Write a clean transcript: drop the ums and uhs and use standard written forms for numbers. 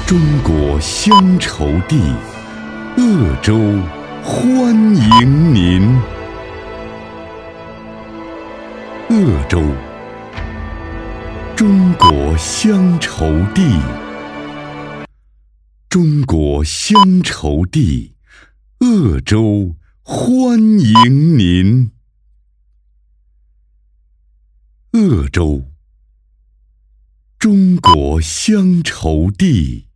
中国乡愁地，鄂州欢迎您。鄂州，中国乡愁地，中国乡愁地，鄂州欢迎您。鄂州，中国乡愁地。